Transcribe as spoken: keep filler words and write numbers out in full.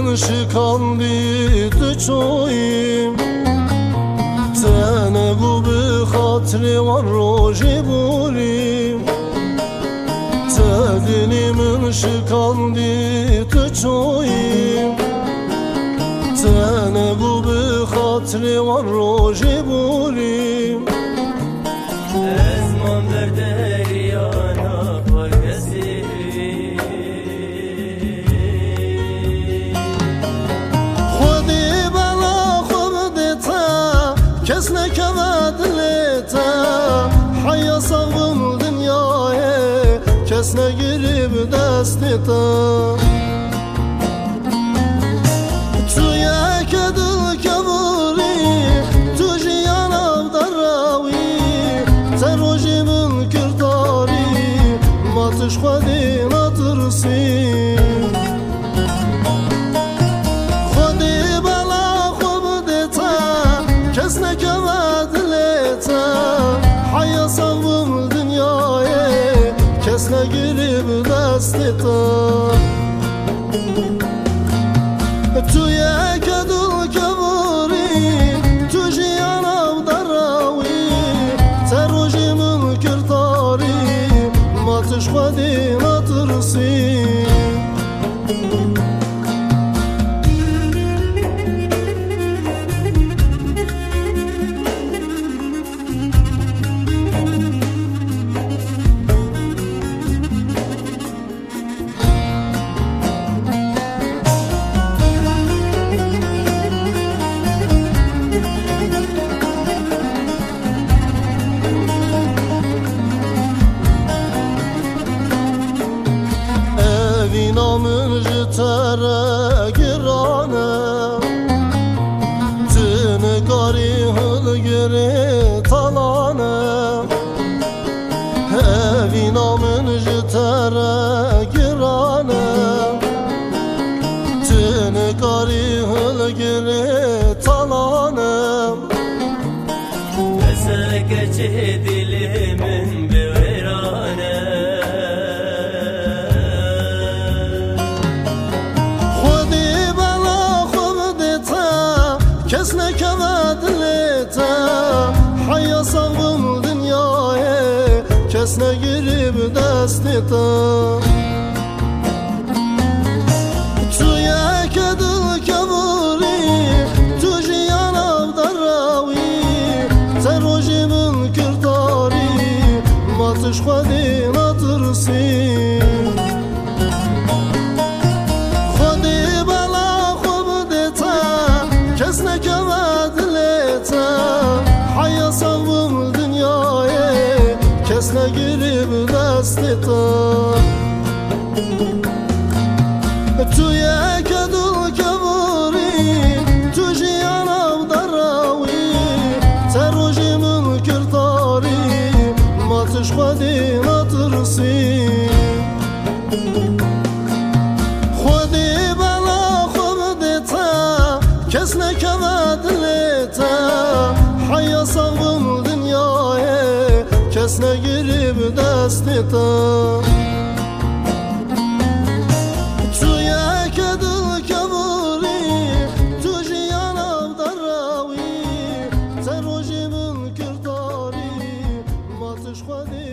من شکاندی تو چویم تنگو به خاطر وان روژی بوریم تدینی من شکاندی تو چویم تنگو به خاطر وان روژی بوریم اسمان در دریانا پاکسی خودی بلا خوب دیتا کس نکود لیتا حیا سوم دنیای کس نگیری به دستیتا تو یک دل کبوری تو جیانم دراوی تروجی من کرداری ماتش خودی نترسی خودی بلا خوب دیتا کس نکود لیتا حیا سوم دنیای کس نگیری به دستیتا تو یک دل کبوری تو جیانم دراوی تروجی من کرداری ماتش خودی نترسی من جتره گرانه تنگاری هلگری تلانه اوینا من جتره گرانه تنگاری هلگری تلانه بسرک چه دل من بویرانه کس نکود لیتا حیا سوم دنیای کس نگیری به دستیتا تو یک دل کبوری تو جیانم دراوی تروجی من کرداری ماتش خودی نترسی خودی بلا خوب دیتا کس نکود لیتا حیا سوم دنیای کس نگیری به دستیتا تو یک دل کبوری تو جیانم دراوی تروجی من کرداری ماتش خودی نترسی خودی بلا خوب دیتا کس نکود لیتا حیا سوم دنیای کس نگیری به دستیتا تو یک دل کبوری تو جیانم دراوی تروجی من کرداری ماتش خودی